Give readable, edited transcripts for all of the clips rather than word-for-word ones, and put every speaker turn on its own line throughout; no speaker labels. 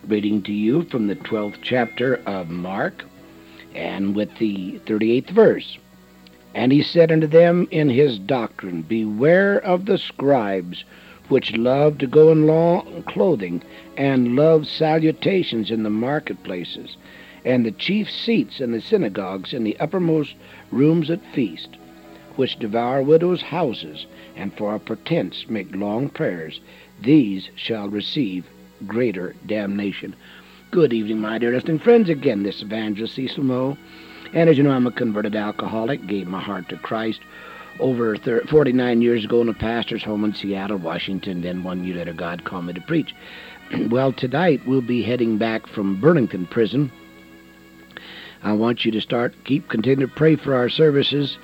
reading to you from the 12th chapter of Mark, and with the 38th verse. And he said unto them in his doctrine, Beware of the scribes, which love to go in long clothing, and love salutations in the marketplaces, and the chief seats in the synagogues, and the uppermost rooms at feast, which devour widows' houses, and for a pretense make long prayers. These shall receive greater damnation. Good evening, my dear listening friends. Again, this evangelist Cecil Moe. And as you know, I'm a converted alcoholic, gave my heart to Christ over 49 years ago in a pastor's home in Seattle, Washington. Then 1 year later, God called me to preach. Well, tonight we'll be heading back from Burlington Prison. I want you to continue to pray for our services.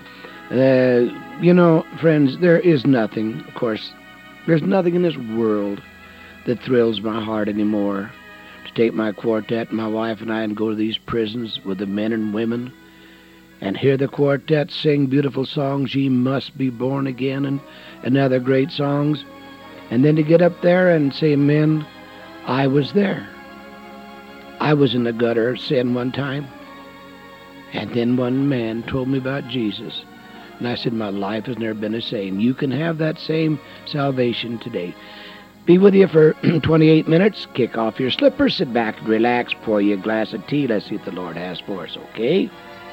Friends, there is nothing, of course, there's nothing in this world that thrills my heart anymore. To take my quartet, my wife and I, and go to these prisons with the men and women and hear the quartet sing beautiful songs, Ye Must Be Born Again, and other great songs. And then to get up there and say, men, I was there. I was in the gutter of sin one time. And then one man told me about Jesus. And I said, my life has never been the same. You can have that same salvation today. Be with you for 28 minutes. Kick off your slippers, sit back and relax, pour you a glass of tea. Let's see what the Lord has for us, okay?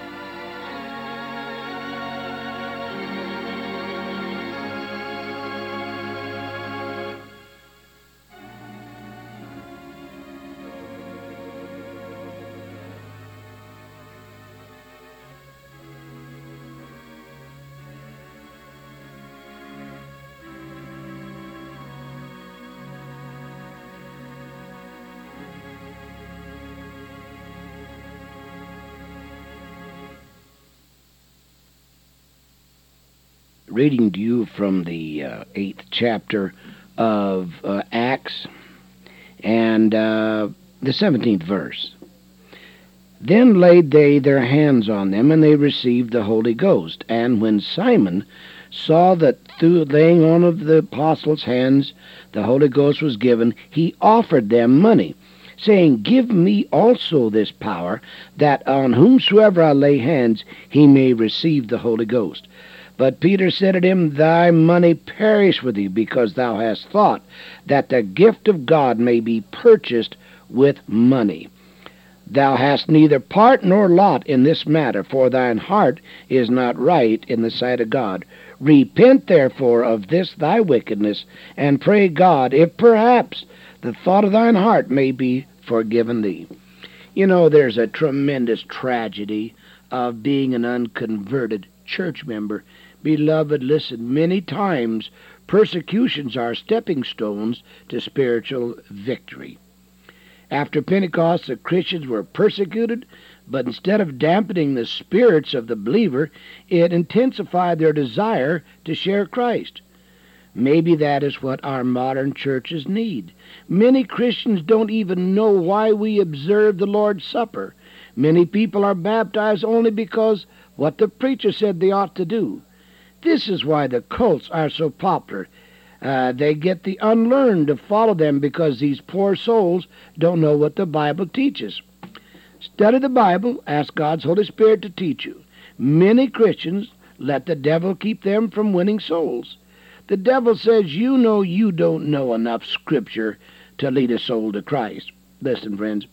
Reading to you from the 8th chapter of Acts and the 17th verse. Then laid they their hands on them, and they received the Holy Ghost. And when Simon saw that through laying on of the apostles' hands the Holy Ghost was given, he offered them money, saying, Give me also this power, that on whomsoever I lay hands he may receive the Holy Ghost. But Peter said unto him, Thy money perish with thee, because thou hast thought that the gift of God may be purchased with money. Thou hast neither part nor lot in this matter, for thine heart is not right in the sight of God. Repent therefore of this thy wickedness, and pray God, if perhaps the thought of thine heart may be forgiven thee. You know, there's a tremendous tragedy of being an unconverted church member. Beloved, listen, many times persecutions are stepping stones to spiritual victory. After Pentecost, the Christians were persecuted, but instead of dampening the spirits of the believer, it intensified their desire to share Christ. Maybe that is what our modern churches need. Many Christians don't even know why we observe the Lord's Supper. Many people are baptized only because what the preacher said they ought to do. This is why the cults are so popular. They get the unlearned to follow them because these poor souls don't know what the Bible teaches. Study the Bible. Ask God's Holy Spirit to teach you. Many Christians let the devil keep them from winning souls. The devil says, you know you don't know enough Scripture to lead a soul to Christ. Listen, friends,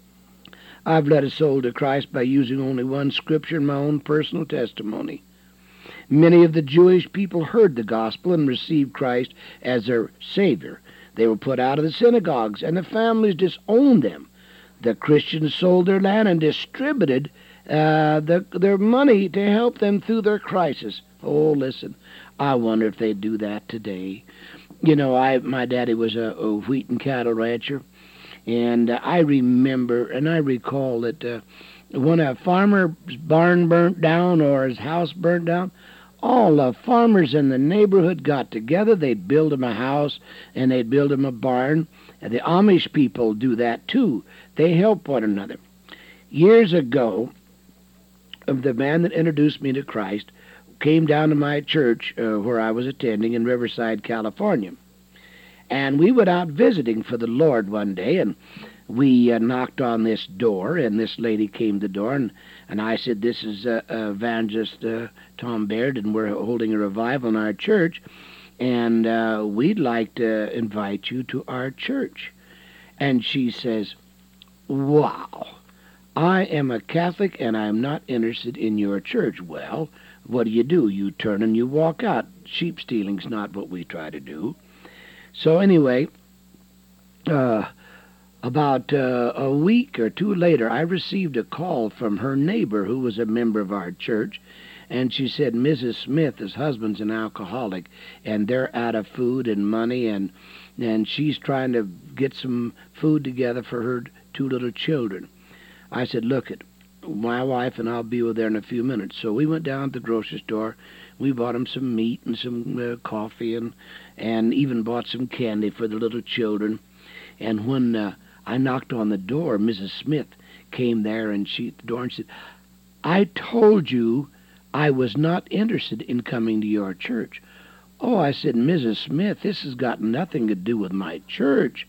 I've led a soul to Christ by using only one Scripture in my own personal testimony. Many of the Jewish people heard the gospel and received Christ as their Savior. They were put out of the synagogues, and the families disowned them. The Christians sold their land and distributed their money to help them through their crisis. Oh, listen, I wonder if they do that today. You know, my daddy was a wheat and cattle rancher, and I remember and I recall that when a farmer's barn burnt down or his house burnt down, all the farmers in the neighborhood got together. They'd build him a house and they'd build him a barn. And the Amish people do that too. They help one another. Years ago, the man that introduced me to Christ came down to my church where I was attending in Riverside, California. And we went out visiting for the Lord one day, and we knocked on this door, and this lady came to the door, and I said, "This is Evangelist Tom Baird, and we're holding a revival in our church, and we'd like to invite you to our church." And she says, "Wow, I am a Catholic, and I'm not interested in your church." Well, what do? You turn and you walk out. Sheep stealing's not what we try to do. So anyway, about a week or two later, I received a call from her neighbor who was a member of our church, and she said, "Mrs. Smith, his husband's an alcoholic, and they're out of food and money, and she's trying to get some food together for her two little children." I said, "Look, my wife and I'll be over there in a few minutes." So we went down to the grocery store. We bought them some meat and some coffee, and even bought some candy for the little children. And when I knocked on the door, Mrs. Smith came there, and she at the door and said, "I told you I was not interested in coming to your church." "Oh," I said, "Mrs. Smith, this has got nothing to do with my church.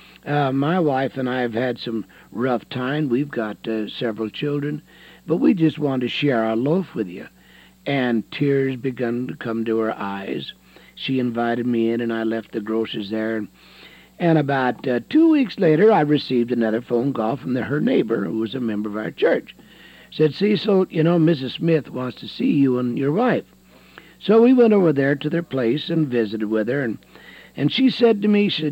My wife and I have had some rough time. We've got several children, but we just want to share our loaf with you." And tears began to come to her eyes. She invited me in, and I left the groceries there. And about 2 weeks later, I received another phone call from her neighbor, who was a member of our church. Said, "Cecil, Mrs. Smith wants to see you and your wife." So we went over there to their place and visited with her. And she said to me, she said,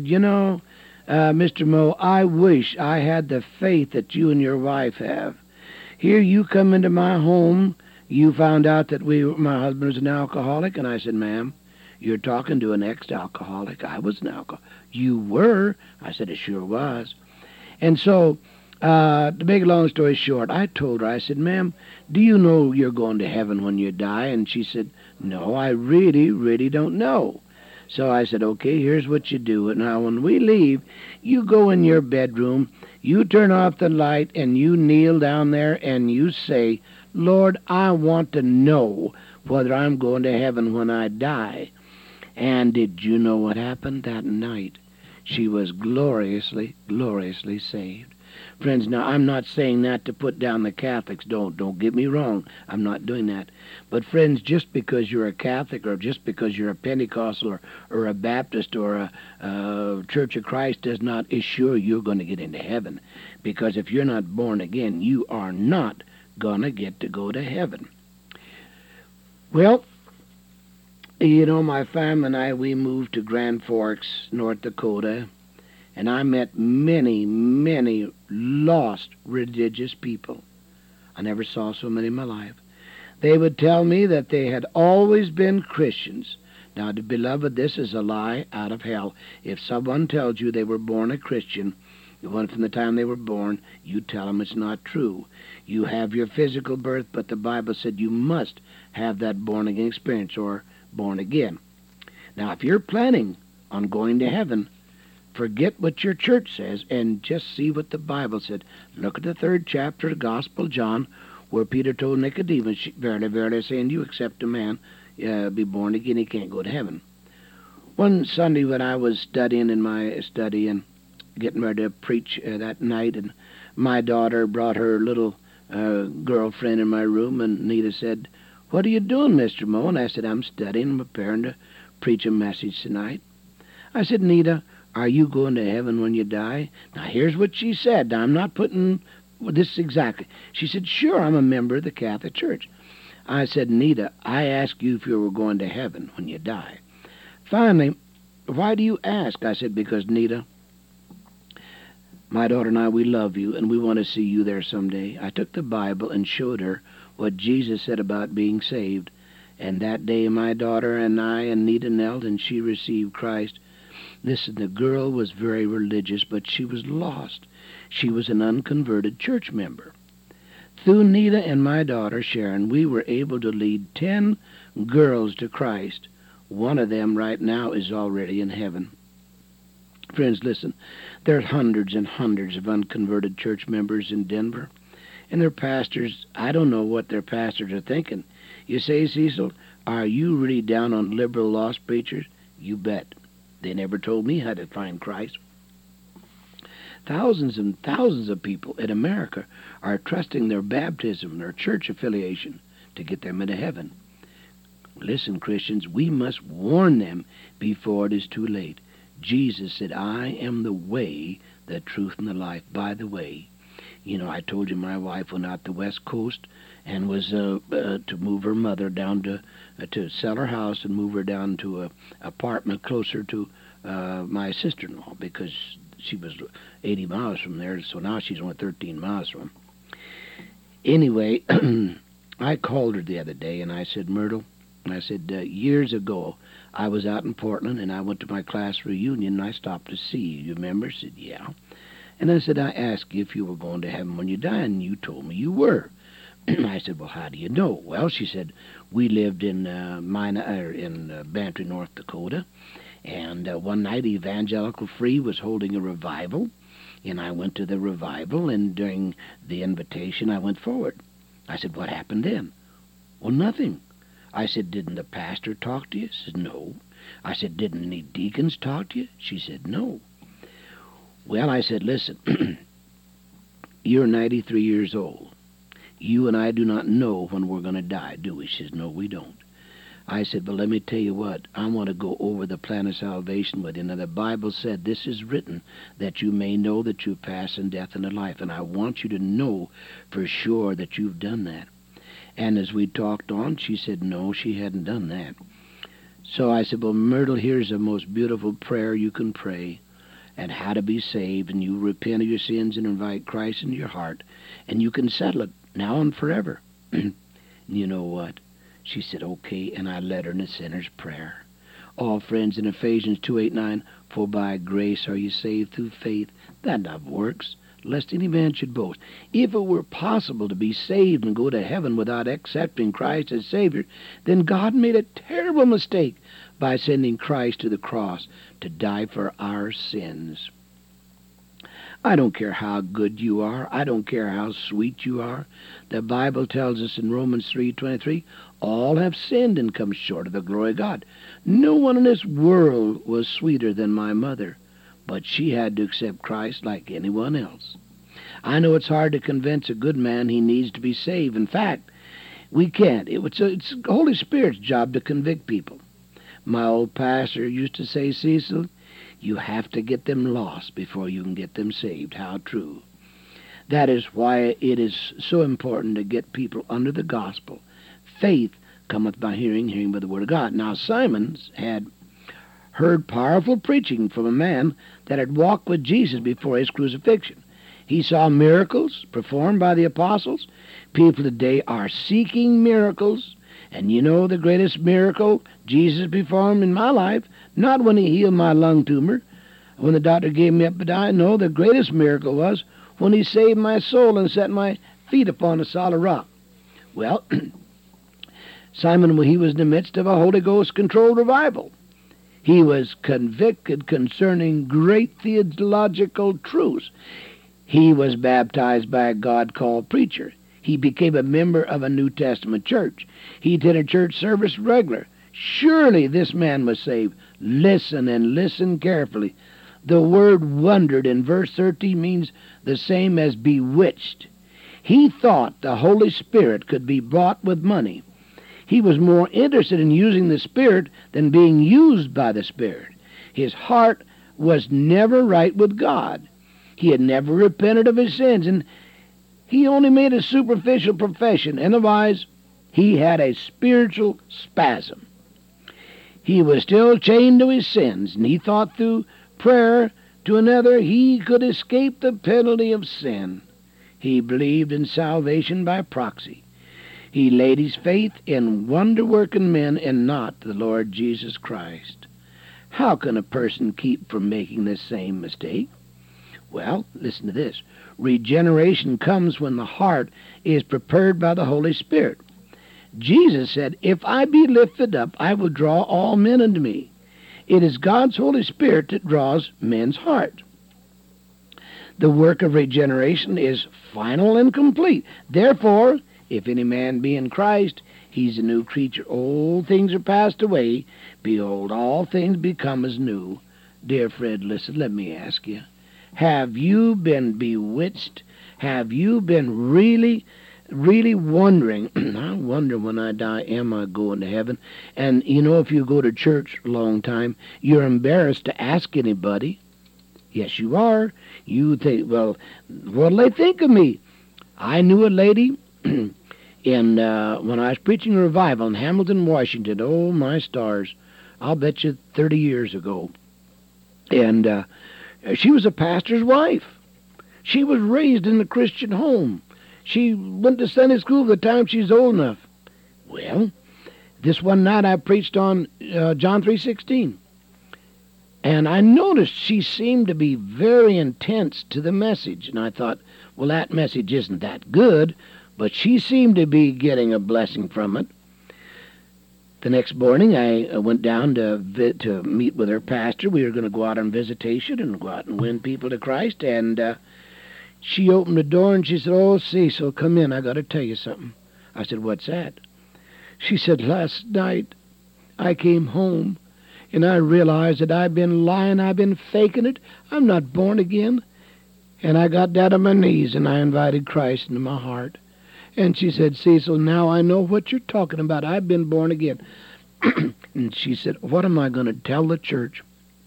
"Mr. Moe, I wish I had the faith that you and your wife have. Here you come into my home. You found out that my husband was an alcoholic." And I said, "Ma'am, you're talking to an ex-alcoholic. I was an alcoholic." "You were?" I said, "It sure was." And so, to make a long story short, I told her, I said, "Ma'am, do you know you're going to heaven when you die?" And she said, "No, I really, really don't know." So I said, "Okay, here's what you do. Now, when we leave, you go in your bedroom, you turn off the light, and you kneel down there, and you say, 'Lord, I want to know whether I'm going to heaven when I die.'" And did you know what happened that night? She was gloriously, gloriously saved. Friends, now I'm not saying that to put down the Catholics. Don't get me wrong. I'm not doing that. But friends, just because you're a Catholic, or just because you're a Pentecostal or a Baptist or a Church of Christ, does not assure you're going to get into heaven. Because if you're not born again, you are not going to get to go to heaven. Well, my family and I, we moved to Grand Forks, North Dakota, and I met many, many lost religious people. I never saw so many in my life. They would tell me that they had always been Christians. Now, beloved, this is a lie out of hell. If someone tells you they were born a Christian, from the time they were born, you tell them it's not true. You have your physical birth, but the Bible said you must have that born-again experience, or born again. Now, if you're planning on going to heaven, forget what your church says and just see what the Bible said. Look at the 3rd chapter of the Gospel of John, where Peter told Nicodemus, "Verily, verily, I say unto you, except a man be born again, he can't go to heaven." One Sunday when I was studying in my study and getting ready to preach that night, and my daughter brought her little girlfriend in my room, and Nita said, "What are you doing, Mr. Moe?" And I said, "I'm studying. I'm preparing to preach a message tonight." I said, "Nita, are you going to heaven when you die?" Now, here's what she said. Now, I'm not putting this exactly. She said, "Sure, I'm a member of the Catholic Church." I said, "Nita, I asked you if you were going to heaven when you die." Finally, "Why do you ask?" I said, "Because, Nita, my daughter and I, we love you, and we want to see you there someday." I took the Bible and showed her what Jesus said about being saved. And that day, my daughter and I and Nita knelt, and she received Christ. Listen, the girl was very religious, but she was lost. She was an unconverted church member. Through Nita and my daughter, Sharon, we were able to lead 10 girls to Christ. One of them right now is already in heaven. Friends, listen, there are hundreds and hundreds of unconverted church members in Denver. And their pastors, I don't know what their pastors are thinking. You say, "Cecil, are you really down on liberal lost preachers?" You bet. They never told me how to find Christ. thousands and thousands of people in America are trusting their baptism, their church affiliation, to get them into heaven. Listen, Christians, we must warn them before it is too late. Jesus said, I am the way, the truth, and the life. By the way, I told you my wife went out the West Coast and was to move her mother down to sell her house and move her down to an apartment closer to my sister-in-law, because she was 80 miles from there, so now she's only 13 miles from. Anyway, I called her the other day, and I said, Myrtle, I said, years ago, I was out in Portland, and I went to my class reunion, and I stopped to see you. You remember? She said, yeah. And I said, I asked you if you were going to heaven when you died, and you told me you were. I said, well, how do you know? Well, she said, we lived in Bantry, North Dakota, and one night Evangelical Free was holding a revival, and I went to the revival, and during the invitation, I went forward. I said, what happened then? Well, nothing. I said, didn't the pastor talk to you? She said, no. I said, didn't any deacons talk to you? She said, no. Well, I said, listen, you're 93 years old. You and I do not know when we're going to die, do we? She says, no, we don't. I said, but let me tell you what, I want to go over the plan of salvation with you. Now, the Bible said, this is written, that you may know that you pass in death into life. And I want you to know for sure that you've done that. And as we talked on, she said, no, she hadn't done that. So I said, well, Myrtle, here's the most beautiful prayer you can pray, and how to be saved, and you repent of your sins and invite Christ into your heart, and you can settle it now and forever. You know what? She said, okay, and I led her in the sinner's prayer. All friends, in Ephesians 2:8-9, for by grace are you saved through faith, that not works, lest any man should boast. If it were possible to be saved and go to heaven without accepting Christ as Savior, then God made a terrible mistake by sending Christ to the cross to die for our sins. I don't care how good you are. I don't care how sweet you are. The Bible tells us in Romans 3:23, all have sinned and come short of the glory of God. No one in this world was sweeter than my mother, but she had to accept Christ like anyone else. I know it's hard to convince a good man he needs to be saved. In fact, we can't. It's the Holy Spirit's job to convict people. My old pastor used to say, Cecil, you have to get them lost before you can get them saved. How true. That is why it is so important to get people under the gospel. Faith cometh by hearing, hearing by the word of God. Now, Simons had heard powerful preaching from a man that had walked with Jesus before his crucifixion. He saw miracles performed by the apostles. People today are seeking miracles. And you know the greatest miracle Jesus performed in my life? Not when he healed my lung tumor, when the doctor gave me up to die. No, the greatest miracle was when he saved my soul and set my feet upon a solid rock. Well, Simon, he was in the midst of a Holy Ghost-controlled revival. He was convicted concerning great theological truths. He was baptized by a God-called preacher. He became a member of a New Testament church. He attended church service regular. Surely this man was saved. Listen and listen carefully. The word wondered in verse 13 means the same as bewitched. He thought the Holy Spirit could be bought with money. He was more interested in using the Spirit than being used by the Spirit. His heart was never right with God. He had never repented of his sins, and he only made a superficial profession. Otherwise, he had a spiritual spasm. He was still chained to his sins, and he thought through prayer to another he could escape the penalty of sin. He believed in salvation by proxy. He laid his faith in wonder-working men and not the Lord Jesus Christ. How can a person keep from making this same mistake? Well, listen to this. Regeneration comes when the heart is prepared by the Holy Spirit. Jesus said, if I be lifted up, I will draw all men unto me. It is God's Holy Spirit that draws men's heart. The work of regeneration is final and complete. Therefore, if any man be in Christ, he's a new creature. Old things are passed away. Behold, all things become as new. Dear Fred, listen, let me ask you. Have you been bewitched? Have you been really, really wondering, I wonder when I die, am I going to heaven? And you know, if you go to church a long time, you're embarrassed to ask anybody. Yes, you are. You think, well, what'll they think of me? I knew a lady in when I was preaching a revival in Hamilton, Washington. Oh, my stars. I'll bet you 30 years ago. And she was a pastor's wife. She was raised in a Christian home. She went to Sunday school the time she's old enough. Well, this one night I preached on John 3:16. And I noticed she seemed to be very intense to the message. And I thought, well, that message isn't that good, but she seemed to be getting a blessing from it. The next morning, I went down to meet with her pastor. We were going to go out on visitation and go out and win people to Christ. And she opened the door and she said, "Oh, Cecil, come in. I got to tell you something." I said, "What's that?" She said, "Last night I came home and I realized that I've been lying. I've been faking it. I'm not born again." And I got down on my knees and I invited Christ into my heart. And she said, "Cecil, now I know what you're talking about. I've been born again." And she said, "What am I going to tell the church?"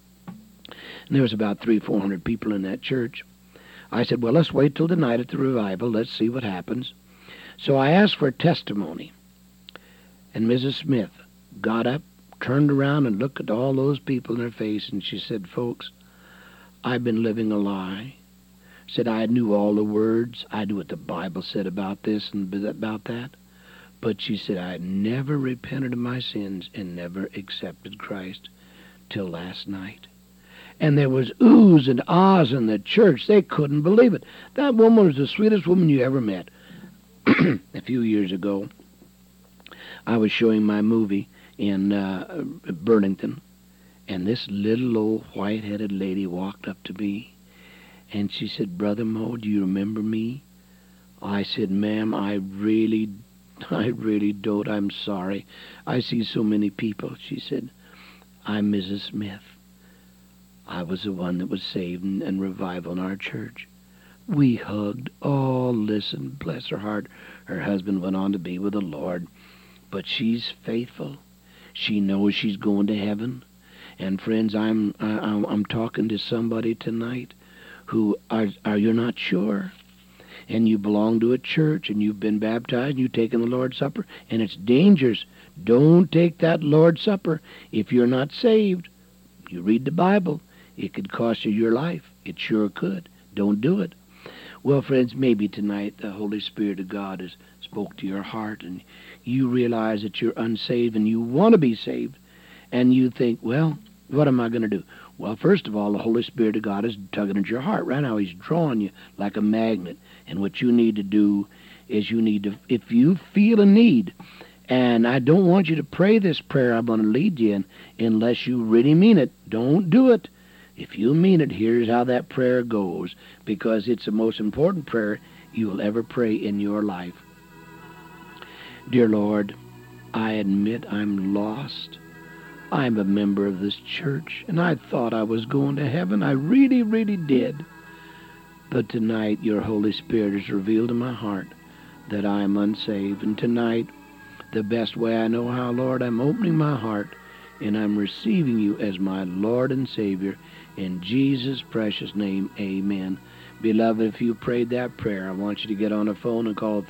And there was about 300-400 people in that church. I said, "Well, let's wait till tonight at the revival. Let's see what happens." So I asked for a testimony. And Mrs. Smith got up, turned around, and looked at all those people in her face, and she said, "Folks, I've been living a lie." Said I knew all the words. I knew what the Bible said about this and about that. But she said I had never repented of my sins and never accepted Christ till last night. And there was oohs and ahs in the church. They couldn't believe it. That woman was the sweetest woman you ever met. A few years ago, I was showing my movie in Burlington, and this little old white-headed lady walked up to me. And she said, "Brother Mo, do you remember me?" I said, "Ma'am, I really don't. I'm sorry. I see so many people." She said, "I'm Mrs. Smith. I was the one that was saved and revival in our church." We hugged. Oh, listen, bless her heart. Her husband went on to be with the Lord. But she's faithful. She knows she's going to heaven. And friends, I'm talking to somebody tonight who are you not sure, and you belong to a church, and you've been baptized, and you've taken the Lord's Supper, and it's dangerous. Don't take that Lord's Supper if you're not saved. You read the Bible. It could cost you your life. It sure could. Don't do it. Well, friends, maybe tonight the Holy Spirit of God has spoke to your heart, and you realize that you're unsaved, and you want to be saved, and you think, well, what am I going to do? Well, first of all, the Holy Spirit of God is tugging at your heart. Right now, He's drawing you like a magnet. And what you need to do is you need to, if you feel a need, and I don't want you to pray this prayer I'm going to lead you in unless you really mean it. Don't do it. If you mean it, here's how that prayer goes, because it's the most important prayer you will ever pray in your life. Dear Lord, I admit I'm lost. I'm a member of this church, and I thought I was going to heaven. I really, really did. But tonight, your Holy Spirit has revealed in my heart that I am unsaved. And tonight, the best way I know how, Lord, I'm opening my heart, and I'm receiving you as my Lord and Savior. In Jesus' precious name, amen. Beloved, if you prayed that prayer, I want you to get on the phone and call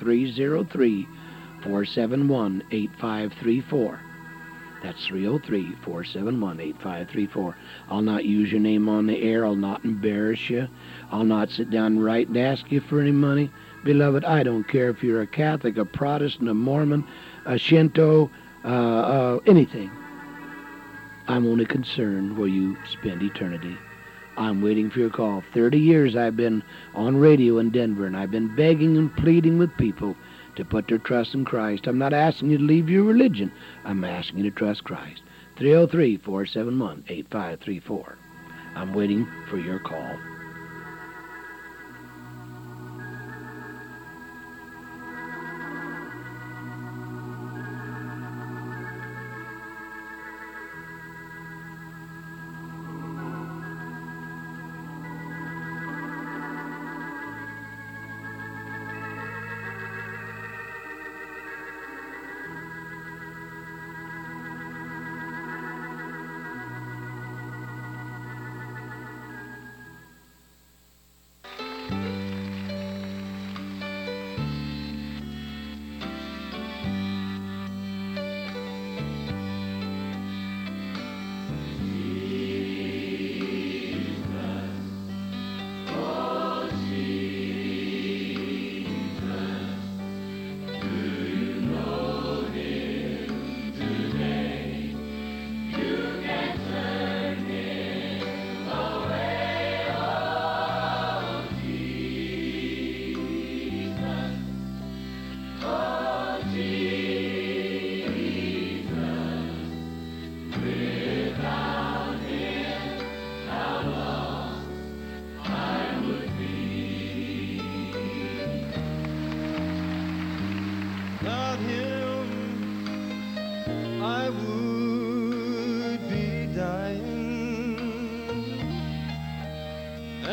303-471-8534. That's 303-471-8534. I'll not use your name on the air. I'll not embarrass you. I'll not sit down and write and ask you for any money. Beloved, I don't care if you're a Catholic, a Protestant, a Mormon, a Shinto, anything. I'm only concerned where you spend eternity. I'm waiting for your call. 30 years I've been on radio in Denver, and I've been begging and pleading with people to put their trust in Christ. I'm not asking you to leave your religion. I'm asking you to trust Christ. 303-471-8534. I'm waiting for your call.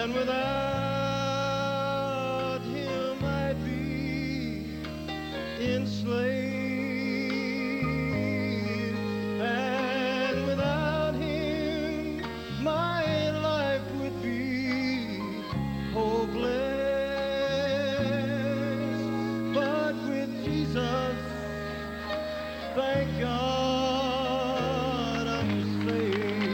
and without him I'd be enslaved, and without him my life would be hopeless. But with Jesus, thank God I'm saved.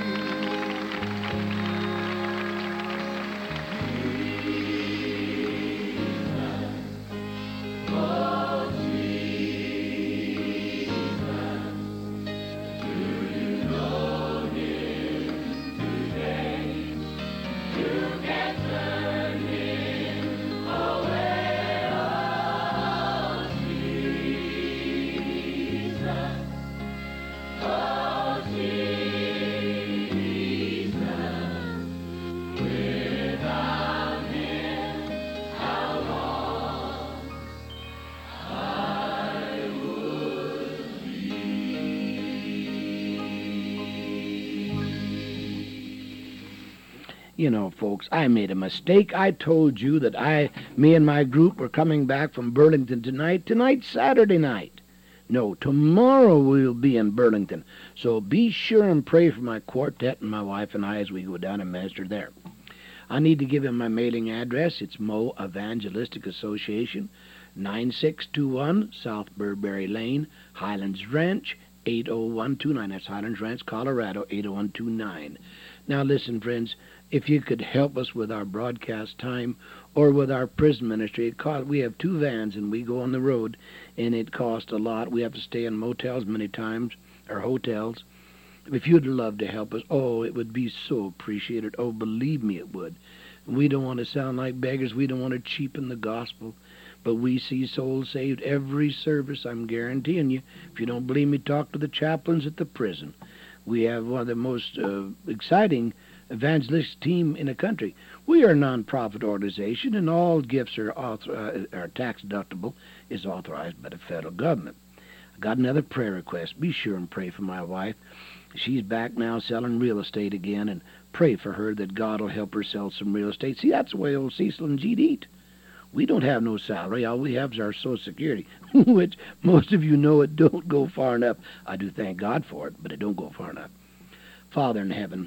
You know, folks, I made a mistake. I told you that me and my group were coming back from Burlington tonight. Tonight's Saturday night. No, tomorrow we'll be in Burlington. So be sure and pray for my quartet and my wife and I as we go down and minister there. I need to give him my mailing address. It's Mo Evangelistic Association, 9621 South Burberry Lane, Highlands Ranch, 80129. That's Highlands Ranch, Colorado, 80129. Now listen, friends, if you could help us with our broadcast time or with our prison ministry, we have 2 vans and we go on the road, and it costs a lot. We have to stay in motels many times, or hotels. If you'd love to help us, it would be so appreciated. Oh, believe me, it would. We don't want to sound like beggars. We don't want to cheapen the gospel. But we see souls saved every service, I'm guaranteeing you. If you don't believe me, talk to the chaplains at the prison. We have one of the most exciting evangelist team in the country. We are a non-profit organization, and all gifts are tax deductible, is authorized by the federal government. I got another prayer request. Be sure and pray for my wife. She's back now selling real estate again, and pray for her that God will help her sell some real estate. See, that's the way old Cecil and Jeet eat. We don't have no salary. All we have is our Social Security, which most of you know it don't go far enough. I do thank God for it, but it don't go far enough. Father in heaven,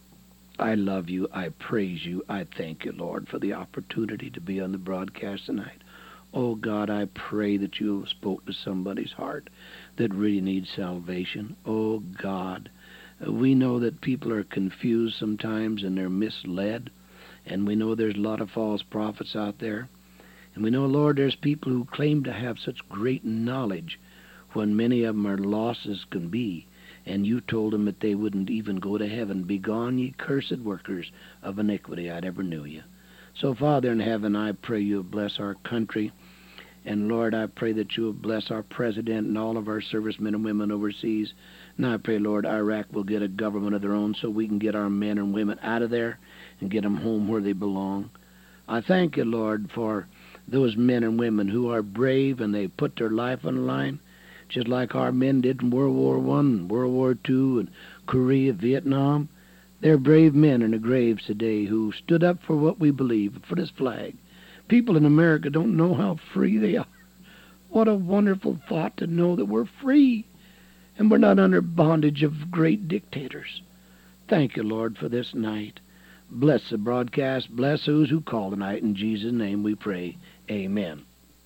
I love you. I praise you. I thank you, Lord, for the opportunity to be on the broadcast tonight. Oh, God, I pray that you spoke to somebody's heart that really needs salvation. Oh, God, we know that people are confused sometimes and they're misled, and we know there's a lot of false prophets out there. And we know, Lord, there's people who claim to have such great knowledge when many of them are lost as can be. And you told them that they wouldn't even go to heaven. Begone, ye cursed workers of iniquity, I never knew you. So, Father in heaven, I pray you bless our country. And, Lord, I pray that you will bless our president and all of our servicemen and women overseas. And I pray, Lord, Iraq will get a government of their own so we can get our men and women out of there and get them home where they belong. I thank you, Lord, for those men and women who are brave and they put their life on the line, just like our men did in World War I and World War II and Korea, Vietnam. They're brave men in the graves today who stood up for what we believe, for this flag. People in America don't know how free they are. What a wonderful thought to know that we're free and we're not under bondage of great dictators. Thank you, Lord, for this night. Bless the broadcast. Bless those who call tonight. In Jesus' name we pray. Amen.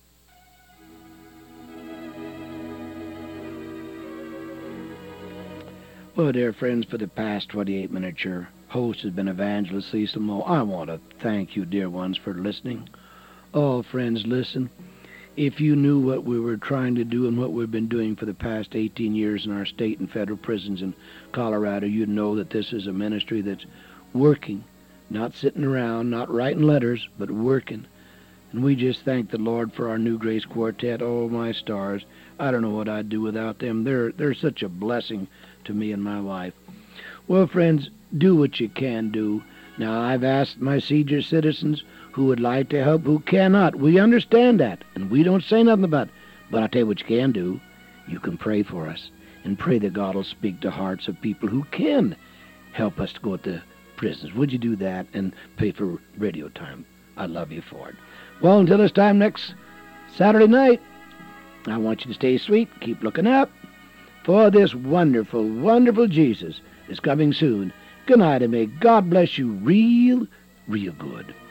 Well, dear friends, for the past 28 minutes, your host has been Evangelist Cecil Moe. I want to thank you, dear ones, for listening. Oh, friends, listen. If you knew what we were trying to do and what we've been doing for the past 18 years in our state and federal prisons in Colorado, you'd know that this is a ministry that's working, not sitting around, not writing letters, but working. And we just thank the Lord for our New Grace Quartet. Oh, my stars. I don't know what I'd do without them. They're such a blessing to me and my wife. Well, friends, do what you can do. Now, I've asked my senior citizens who would like to help, who cannot. We understand that, and we don't say nothing about it. But I'll tell you what you can do. You can pray for us, and pray that God will speak to hearts of people who can help us to go to the prisons. Would you do that and pay for radio time? I'd love you for it. Well, until this time next Saturday night, I want you to stay sweet, keep looking up, for this wonderful, wonderful Jesus is coming soon. Good night, and may God bless you real, real good.